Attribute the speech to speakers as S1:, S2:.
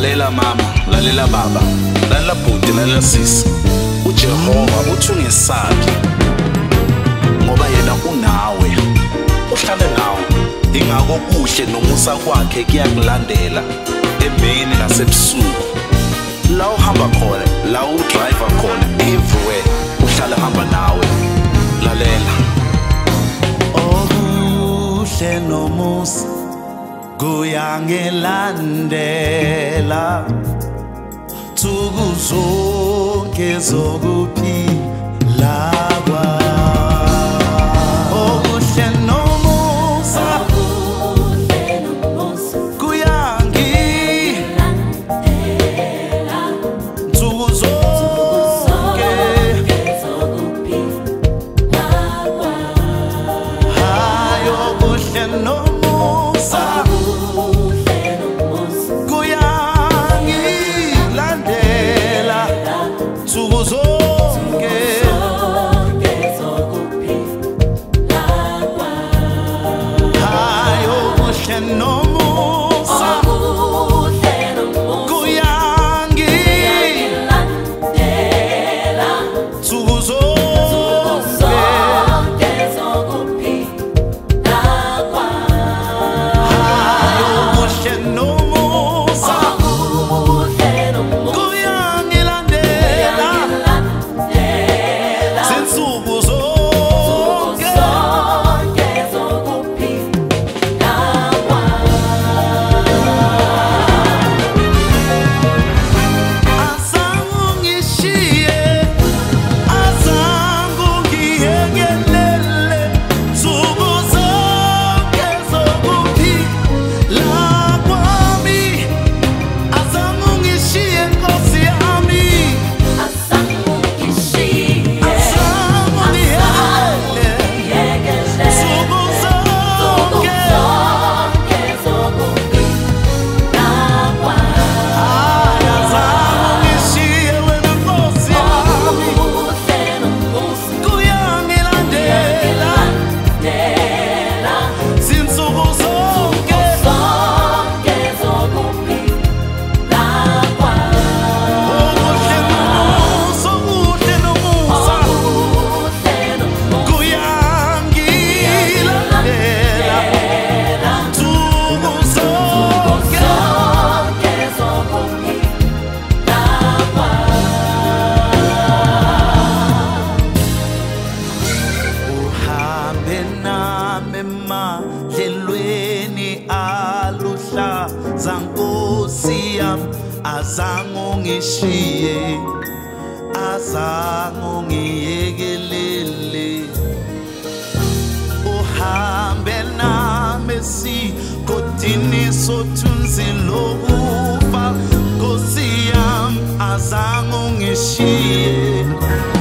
S1: Lalela mama, lalela baba, lalela bhuti, lalela sisi. uJehova uthi ungesabi ngoba yena unawe, uhlale nawe. Ingako kuhle nomusa kwakhe kuyakulandela emini nasebusuku. La uhamba khona, la udriver khona, everywhere uhlale hamba nawe. Lalela.
S2: Okuhle nomusa kuyangilandela nsuku zonke zokuphila kwami. Okuhle nomusa kuyangilandela nsuku zonke zokuphila kwami. Hayi, okuhle nomusa kuyangilandela nsuku zonke zokuphila kwami. Hayi, okuhle nomusa kuyangilandela nsuku zonke zokuphila kwami. Hayi, okuhle nomusa kuyangilandela zinsuku zonke zokuphila kwami. Azange ungishiye, azange ungiyekelele nsuku zonke zokuphila kwami. Azange ungishiye Nkosi yami, azange ungiyekele nsuku zonke zokuphila kwami. Hayi, azange ungishiye wena Nkosi yami, kuyangilandela zinsuku zonke zokuphila kwami. Okuhle nomusa, okuhle nomusa kuyangilandela nsuku zonke zokuphila kwami. Uhambe nami emadlelweni aluhlaza Nkosi yami, azange ungishiye, azange ungiyekelele. Uhambe nami esigodini sothunzi lokufa Nkosi yami, azange ungishiye.